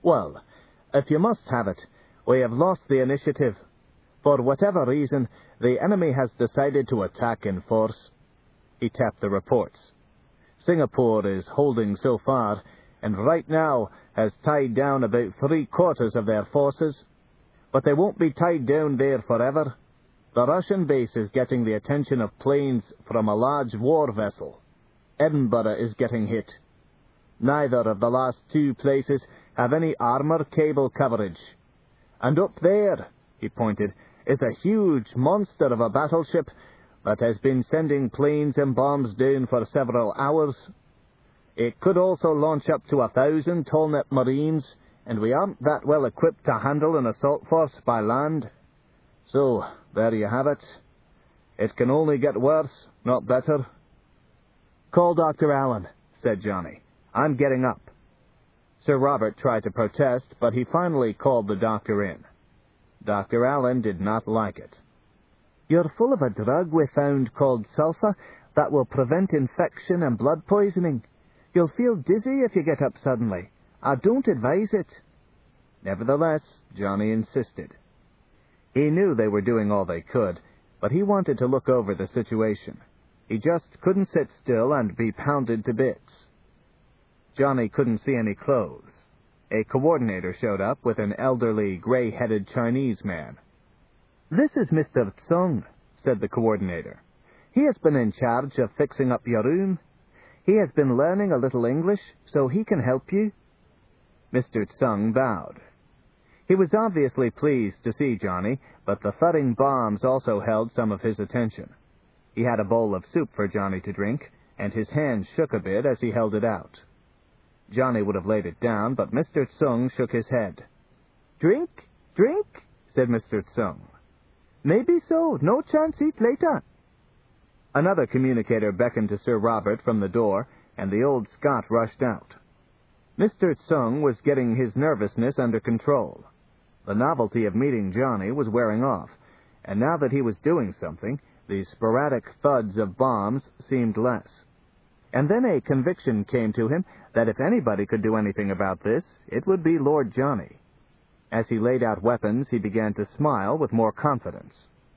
Well, if you must have it, we have lost the initiative. For whatever reason, the enemy has decided to attack in force. He tapped the reports. Singapore is holding so far, and right now has tied down about 3/4 of their forces. But they won't be tied down there forever. The Russian base is getting the attention of planes from a large war vessel. Edinburgh is getting hit. Neither of the last two places have any armor cable coverage. And up there, he pointed, is a huge monster of a battleship that has been sending planes and bombs down for several hours. It could also launch up to 1,000 tall-net marines, and we aren't that well equipped to handle an assault force by land. So, there you have it. It can only get worse, not better. "Call Dr. Allen," said Johnny. "I'm getting up." Sir Robert tried to protest, but he finally called the doctor in. Dr. Allen did not like it. "You're full of a drug we found called sulfur that will prevent infection and blood poisoning. You'll feel dizzy if you get up suddenly. I don't advise it." Nevertheless, Johnny insisted. He knew they were doing all they could, but he wanted to look over the situation. He just couldn't sit still and be pounded to bits. Johnny couldn't see any clothes. A coordinator showed up with an elderly, gray-headed Chinese man. "This is Mr. Tsung," said the coordinator. "He has been in charge of fixing up your room. He has been learning a little English, so he can help you." Mr. Tsung bowed. He was obviously pleased to see Johnny, but the thudding bombs also held some of his attention. He had a bowl of soup for Johnny to drink, and his hand shook a bit as he held it out. Johnny would have laid it down, but Mr. Tsung shook his head. "Drink? Drink?" said Mr. Tsung. "Maybe so. No chance eat later." Another communicator beckoned to Sir Robert from the door, and the old Scot rushed out. Mr. Tsung was getting his nervousness under control. The novelty of meeting Johnny was wearing off, and now that he was doing something, the sporadic thuds of bombs seemed less. And then a conviction came to him that if anybody could do anything about this, it would be Lord Johnny. As he laid out weapons, he began to smile with more confidence.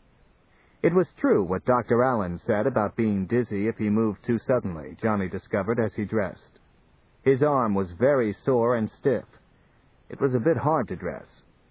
It was true what Dr. Allen said about being dizzy if he moved too suddenly, Johnny discovered as he dressed. His arm was very sore and stiff. It was a bit hard to dress.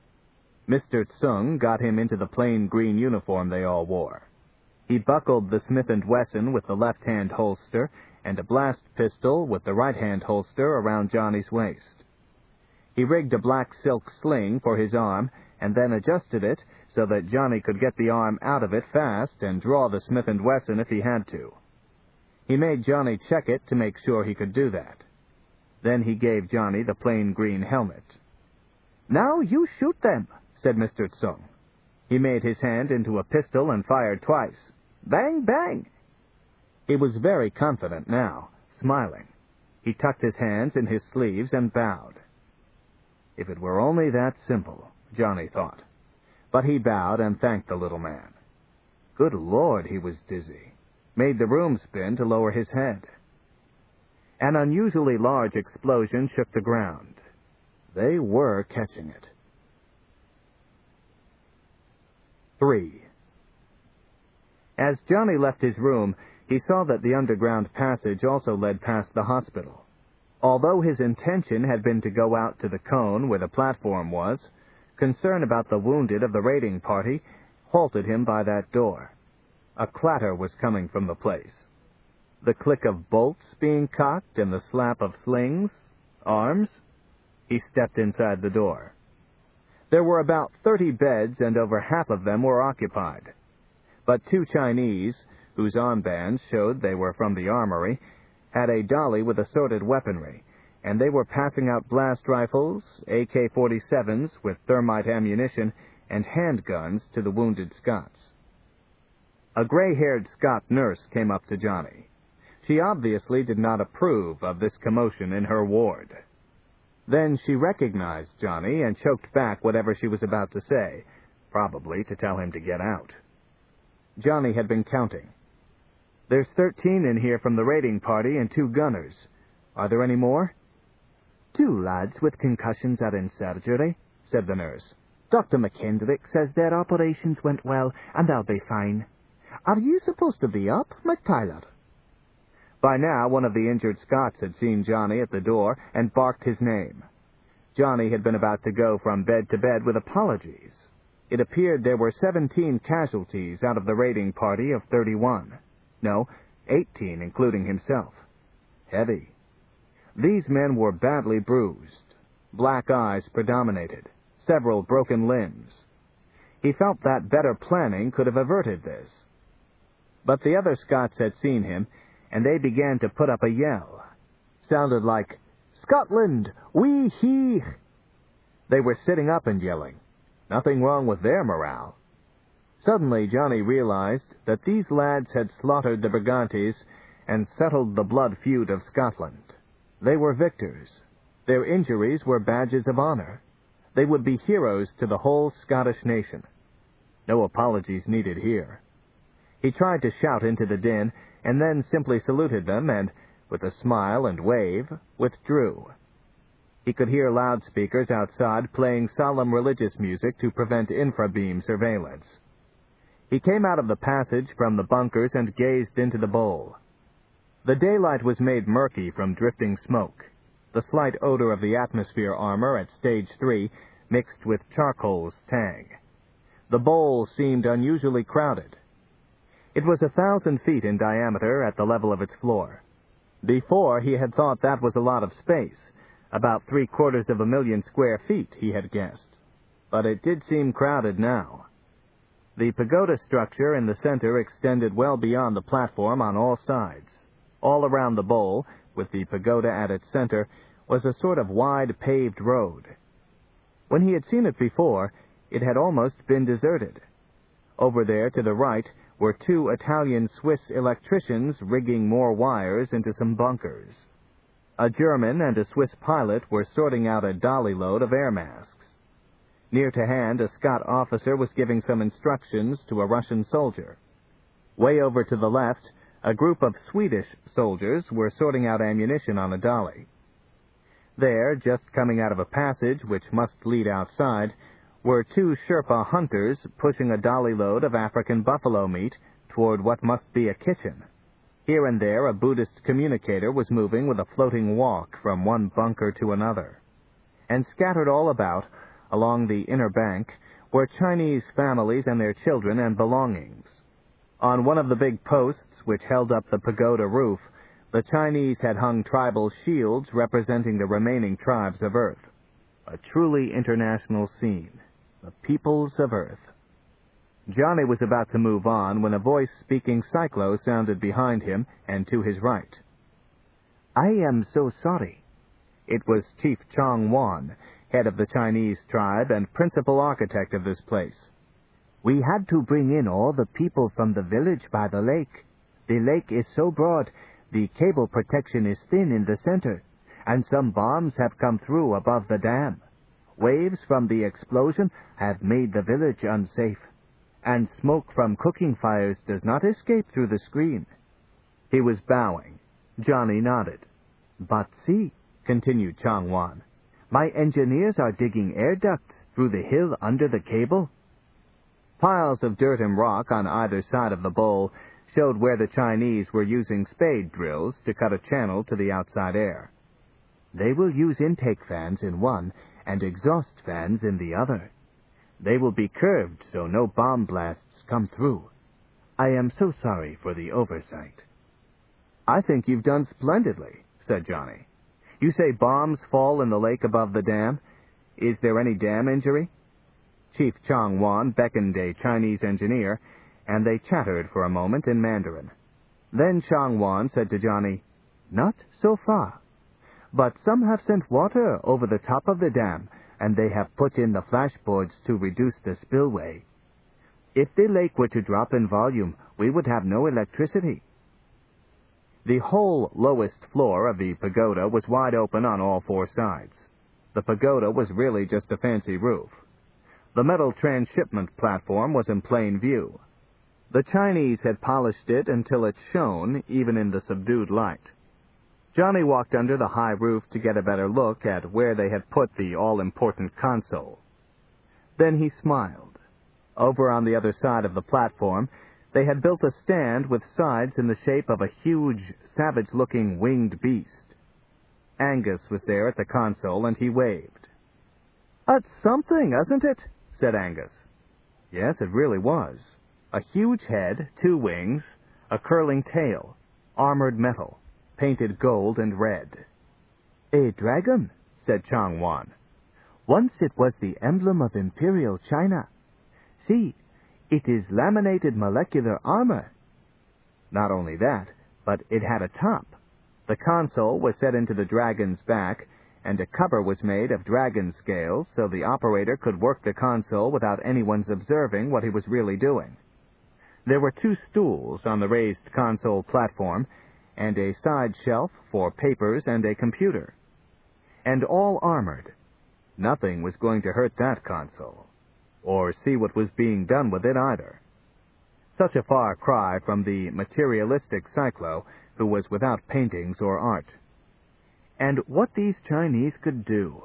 Mr. Tsung got him into the plain green uniform they all wore. He buckled the Smith & Wesson with the left-hand holster and a blast pistol with the right-hand holster around Johnny's waist. He rigged a black silk sling for his arm and then adjusted it so that Johnny could get the arm out of it fast and draw the Smith & Wesson if he had to. He made Johnny check it to make sure he could do that. Then he gave Johnny the plain green helmet. "Now you shoot them," said Mr. Tsung. He made his hand into a pistol and fired twice. Bang, bang! He was very confident now, smiling. He tucked his hands in his sleeves and bowed. If it were only that simple, Johnny thought. But he bowed and thanked the little man. Good Lord, he was dizzy. Made the room spin to lower his head. An unusually large explosion shook the ground. They were catching it. 3. As Johnny left his room, he saw that the underground passage also led past the hospital. Although his intention had been to go out to the cone where the platform was, concern about the wounded of the raiding party halted him by that door. A clatter was coming from the place. The click of bolts being cocked and the slap of slings, arms. He stepped inside the door. There were about 30 beds, and over half of them were occupied. But 2 Chinese, whose armbands showed they were from the armory, had a dolly with assorted weaponry, and they were passing out blast rifles, AK-47s with thermite ammunition, and handguns to the wounded Scots. A gray-haired Scot nurse came up to Johnny. She obviously did not approve of this commotion in her ward. Then she recognized Johnny and choked back whatever she was about to say, probably to tell him to get out. Johnny had been counting. There's 13 in here from the raiding party and 2 gunners. Are there any more? 2 lads with concussions are in surgery," said the nurse. "Dr. McKendrick says their operations went well, and they'll be fine. Are you supposed to be up, McTyler?" By now, one of the injured Scots had seen Johnny at the door and barked his name. Johnny had been about to go from bed to bed with apologies. It appeared there were 17 casualties out of the raiding party of 31. No, 18, including himself. Heavy. These men were badly bruised. Black eyes predominated. Several broken limbs. He felt that better planning could have averted this. But the other Scots had seen him, and they began to put up a yell. Sounded like, "Scotland, we he!" They were sitting up and yelling. Nothing wrong with their morale. Suddenly Johnny realized that these lads had slaughtered the Brigantes and settled the blood feud of Scotland. They were victors. Their injuries were badges of honor. They would be heroes to the whole Scottish nation. No apologies needed here. He tried to shout into the din, and then simply saluted them and, with a smile and wave, withdrew. He could hear loudspeakers outside playing solemn religious music to prevent infrabeam surveillance. He came out of the passage from the bunkers and gazed into the bowl. The daylight was made murky from drifting smoke. The slight odor of the atmosphere armor at Stage 3 mixed with charcoal's tang. The bowl seemed unusually crowded. It was 1,000 feet in diameter at the level of its floor. Before, he had thought that was a lot of space. About 750,000 square feet, he had guessed. But it did seem crowded now. The pagoda structure in the center extended well beyond the platform on all sides. All around the bowl, with the pagoda at its center, was a sort of wide paved road. When he had seen it before, it had almost been deserted. Over there to the right were 2 Italian-Swiss electricians rigging more wires into some bunkers. A German and a Swiss pilot were sorting out a dolly load of air masks. Near to hand, a Scot officer was giving some instructions to a Russian soldier. Way over to the left, a group of Swedish soldiers were sorting out ammunition on a dolly. There, just coming out of a passage which must lead outside, were 2 Sherpa hunters pushing a dolly load of African buffalo meat toward what must be a kitchen. Here and there, a Buddhist communicator was moving with a floating walk from one bunker to another. And scattered all about, along the inner bank, were Chinese families and their children and belongings. On one of the big posts which held up the pagoda roof, the Chinese had hung tribal shields representing the remaining tribes of Earth. A truly international scene. The peoples of Earth. Johnny was about to move on when a voice speaking Cyclo sounded behind him and to his right. "I am so sorry." It was Chief Chong Wan, head of the Chinese tribe and principal architect of this place. "We had to bring in all the people from the village by the lake. The lake is so broad, the cable protection is thin in the center, and some bombs have come through above the dam. Waves from the explosion have made the village unsafe, and smoke from cooking fires does not escape through the screen." He was bowing. Johnny nodded. "But see," continued Chong Wan, "my engineers are digging air ducts through the hill under the cable." Piles of dirt and rock on either side of the bowl showed where the Chinese were using spade drills to cut a channel to the outside air. "They will use intake fans in one and exhaust fans in the other. They will be curved so no bomb blasts come through. I am so sorry for the oversight." "I think you've done splendidly," said Johnny. "You say bombs fall in the lake above the dam. Is there any dam injury?" Chief Chong Wan beckoned a Chinese engineer, and they chattered for a moment in Mandarin. Then Chong Wan said to Johnny, "Not so far. But some have sent water over the top of the dam, and they have put in the flashboards to reduce the spillway. If the lake were to drop in volume, we would have no electricity." The whole lowest floor of the pagoda was wide open on all 4 sides. The pagoda was really just a fancy roof. The metal transshipment platform was in plain view. The Chinese had polished it until it shone even in the subdued light. Johnny walked under the high roof to get a better look at where they had put the all-important console. Then he smiled. Over on the other side of the platform, they had built a stand with sides in the shape of a huge, savage-looking winged beast. Angus was there at the console, and he waved. "That's something, isn't it?" said Angus. Yes, it really was. A huge head, 2 wings, a curling tail, armored metal, painted gold and red. "A dragon," said Chang Wan. "Once it was the emblem of Imperial China. See, it is laminated molecular armor." Not only that, but it had a top. The console was set into the dragon's back, and a cover was made of dragon scales so the operator could work the console without anyone's observing what he was really doing. There were 2 stools on the raised console platform, and a side shelf for papers and a computer. And all armored. Nothing was going to hurt that console, or see what was being done with it either. Such a far cry from the materialistic Cyclo, who was without paintings or art. And what these Chinese could do.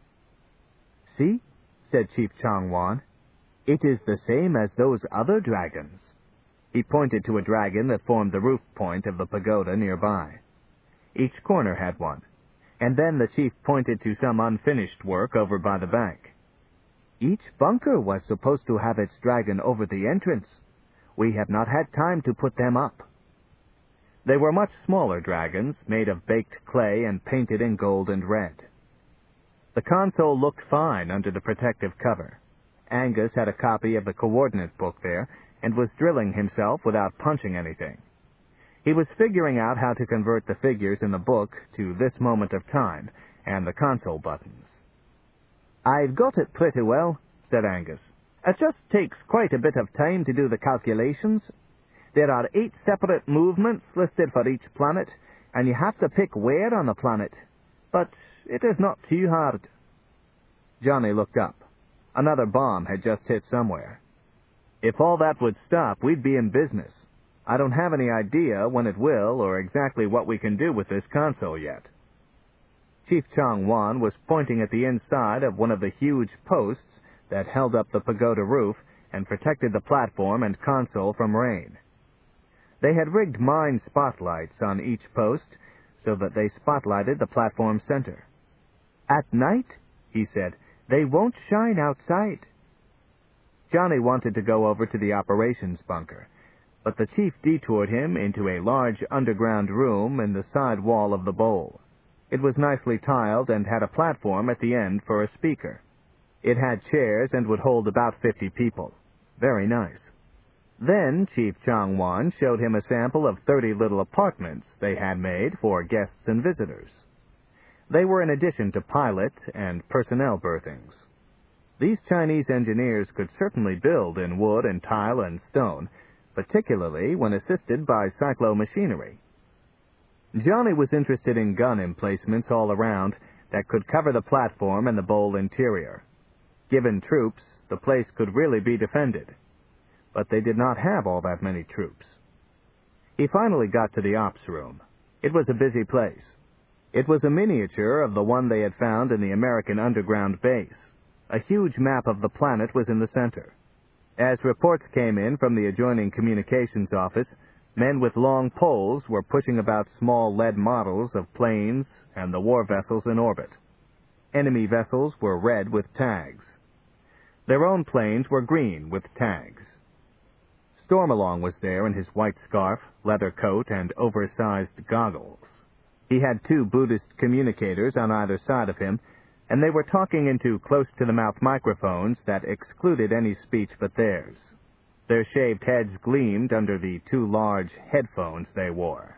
"See," said Chief Chang Wan, "it is the same as those other dragons." He pointed to a dragon that formed the roof point of the pagoda nearby. Each corner had one, and then the chief pointed to some unfinished work over by the bank. "Each bunker was supposed to have its dragon over the entrance. We have not had time to put them up." They were much smaller dragons, made of baked clay and painted in gold and red. The console looked fine under the protective cover. Angus had a copy of the coordinate book there, and was drilling himself without punching anything. He was figuring out how to convert the figures in the book to this moment of time, and the console buttons. "I've got it pretty well," said Angus. "It just takes quite a bit of time to do the calculations. There are 8 separate movements listed for each planet, and you have to pick where on the planet. But it is not too hard." Johnny looked up. Another bomb had just hit somewhere. "If all that would stop, we'd be in business. I don't have any idea when it will or exactly what we can do with this console yet." Chief Chang Wan was pointing at the inside of one of the huge posts that held up the pagoda roof and protected the platform and console from rain. They had rigged mine spotlights on each post so that they spotlighted the platform center. "At night," he said, "they won't shine outside." Johnny wanted to go over to the operations bunker, but the chief detoured him into a large underground room in the side wall of the bowl. It was nicely tiled and had a platform at the end for a speaker. It had chairs and would hold about 50 people. Very nice. Then Chief Chang Wan showed him a sample of 30 little apartments they had made for guests and visitors. They were in addition to pilot and personnel berthings. These Chinese engineers could certainly build in wood and tile and stone, particularly when assisted by cyclo machinery. Johnny was interested in gun emplacements all around that could cover the platform and the bowl interior. Given troops, the place could really be defended. But they did not have all that many troops. He finally got to the ops room. It was a busy place. It was a miniature of the one they had found in the American underground base. A huge map of the planet was in the center. As reports came in from the adjoining communications office, men with long poles were pushing about small lead models of planes and the war vessels in orbit. Enemy vessels were red with tags. Their own planes were green with tags. Stormalong was there in his white scarf, leather coat, and oversized goggles. He had 2 Buddhist communicators on either side of him, and they were talking into close-to-the-mouth microphones that excluded any speech but theirs. Their shaved heads gleamed under the 2 large headphones they wore.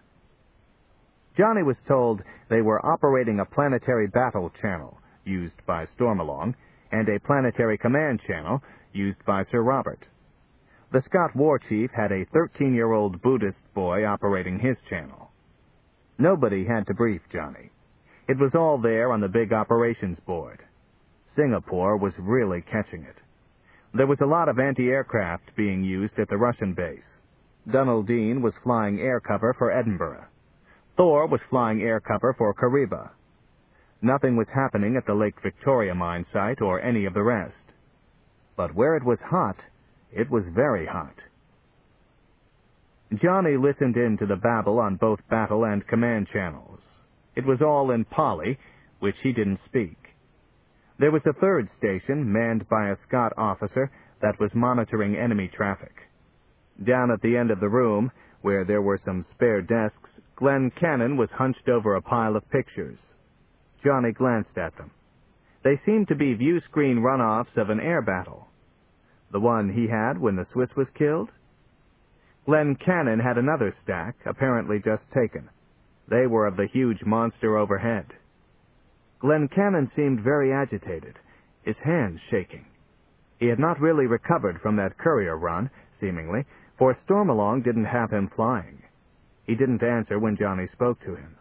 Johnny was told they were operating a planetary battle channel, used by Stormalong, and a planetary command channel, used by Sir Robert. The Scott War Chief had a 13-year-old Buddhist boy operating his channel. Nobody had to brief Johnny. It was all there on the big operations board. Singapore was really catching it. There was a lot of anti-aircraft being used at the Russian base. Donald Dean was flying air cover for Edinburgh. Thor was flying air cover for Kariba. Nothing was happening at the Lake Victoria mine site or any of the rest. But where it was hot, it was very hot. Johnny listened in to the babble on both battle and command channels. It was all in Pali, which he didn't speak. There was a third station, manned by a Scot officer, that was monitoring enemy traffic. Down at the end of the room, where there were some spare desks, Glenn Cannon was hunched over a pile of pictures. Johnny glanced at them. They seemed to be view-screen runoffs of an air battle. The one he had when the Swiss was killed? Glenn Cannon had another stack, apparently just taken. They were of the huge monster overhead. Glenn Cannon seemed very agitated, his hands shaking. He had not really recovered from that courier run, seemingly, for Stormalong didn't have him flying. He didn't answer when Johnny spoke to him.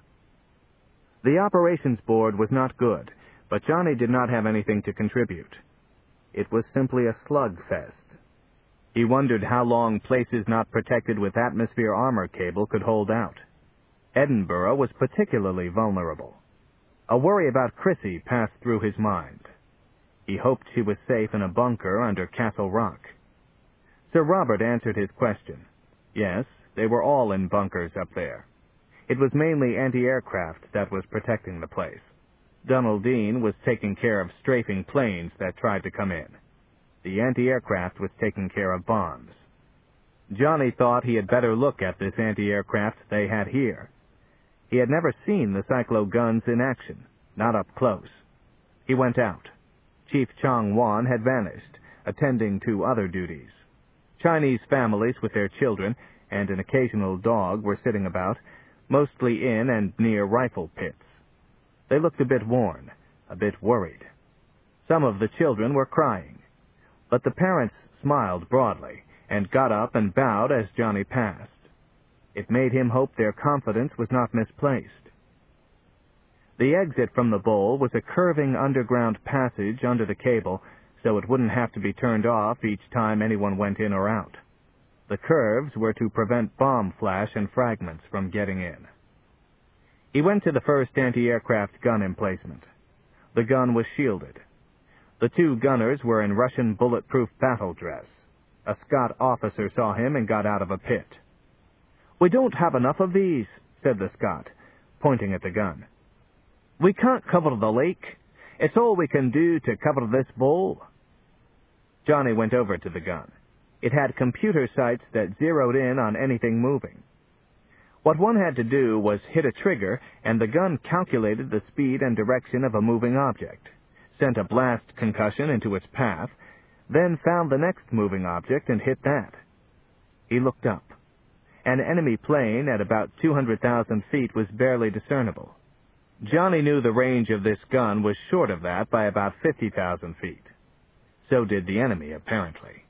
The operations board was not good, but Johnny did not have anything to contribute. It was simply a slugfest. He wondered how long places not protected with atmosphere armor cable could hold out. Edinburgh was particularly vulnerable. A worry about Chrissy passed through his mind. He hoped she was safe in a bunker under Castle Rock. Sir Robert answered his question. Yes, they were all in bunkers up there. It was mainly anti-aircraft that was protecting the place. Donald Dean was taking care of strafing planes that tried to come in. The anti-aircraft was taking care of bombs. Johnny thought he had better look at this anti-aircraft they had here. He had never seen the Cyclo guns in action, not up close. He went out. Chief Chong Wan had vanished, attending to other duties. Chinese families with their children and an occasional dog were sitting about, mostly in and near rifle pits. They looked a bit worn, a bit worried. Some of the children were crying, but the parents smiled broadly and got up and bowed as Johnny passed. It made him hope their confidence was not misplaced. The exit from the bowl was a curving underground passage under the cable, so it wouldn't have to be turned off each time anyone went in or out. The curves were to prevent bomb flash and fragments from getting in. He went to the first anti-aircraft gun emplacement. The gun was shielded. The two gunners were in Russian bulletproof battle dress. A Scot officer saw him and got out of a pit. "We don't have enough of these," said the Scot, pointing at the gun. "We can't cover the lake. It's all we can do to cover this bowl." Johnny went over to the gun. It had computer sights that zeroed in on anything moving. What one had to do was hit a trigger, and the gun calculated the speed and direction of a moving object, sent a blast concussion into its path, then found the next moving object and hit that. He looked up. An enemy plane at about 200,000 feet was barely discernible. Johnny knew the range of this gun was short of that by about 50,000 feet. So did the enemy, apparently.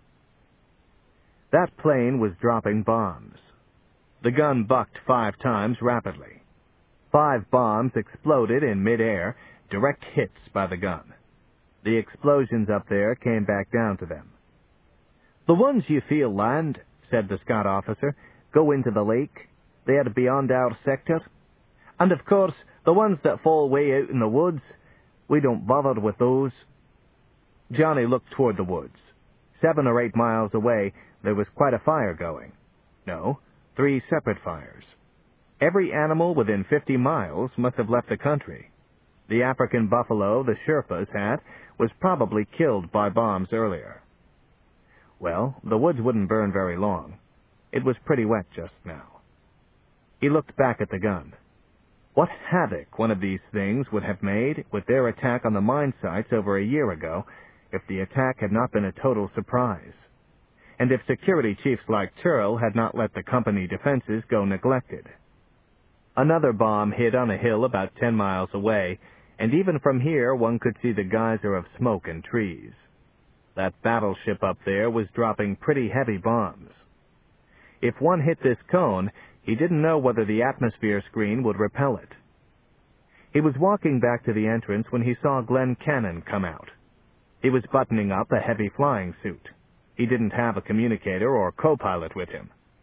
That plane was dropping bombs. The gun bucked 5 times rapidly. 5 bombs exploded in mid-air, direct hits by the gun. The explosions up there came back down to them. "The ones you feel land," said the Scot officer, "go into the lake. They are beyond our sector. And, of course, the ones that fall way out in the woods, we don't bother with those." Johnny looked toward the woods. 7 or 8 miles away, there was quite a fire going. No, 3 separate fires. Every animal within 50 miles must have left the country. The African buffalo the Sherpas had was probably killed by bombs earlier. Well, the woods wouldn't burn very long. It was pretty wet just now. He looked back at the gun. What havoc one of these things would have made with their attack on the mine sites over a year ago if the attack had not been a total surprise, and if security chiefs like Turl had not let the company defenses go neglected. Another bomb hit on a hill about 10 miles away, and even from here one could see the geyser of smoke and trees. That battleship up there was dropping pretty heavy bombs. If one hit this cone, he didn't know whether the atmosphere screen would repel it. He was walking back to the entrance when he saw Glenn Cannon come out. He was buttoning up a heavy flying suit. He didn't have a communicator or co-pilot with him.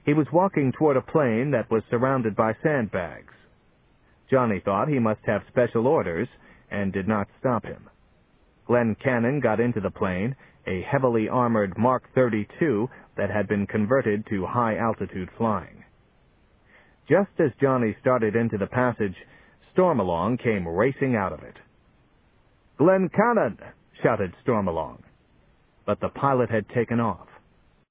He was walking toward a plane that was surrounded by sandbags. Johnny thought he must have special orders and did not stop him. Glenn Cannon got into the plane, a heavily armored Mark 32 that had been converted to high-altitude flying. Just as Johnny started into the passage, Stormalong came racing out of it. "Glenn Cannon!" shouted Stormalong. But the pilot had taken off.